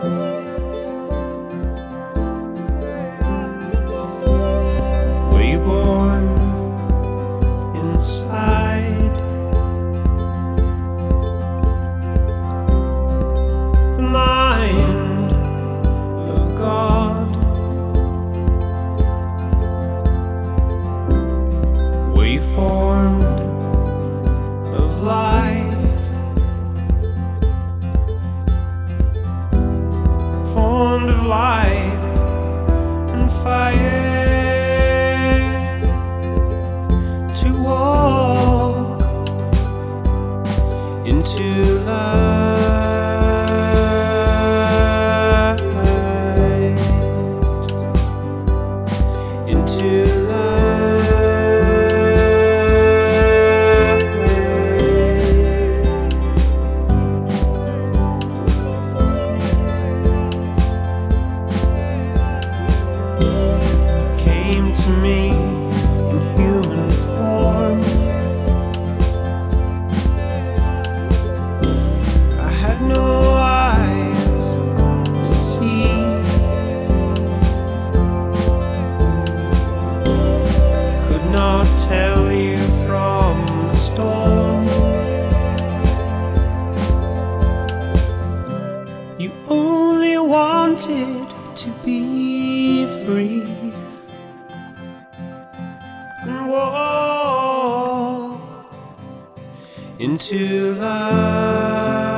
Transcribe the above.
Were you born inside the mind of God? Were you formed of life, formed of life and fire, to walk into light, into to me in human form. I had no eyes to see, could not tell you from the storm. You only wanted to be free and walk into light.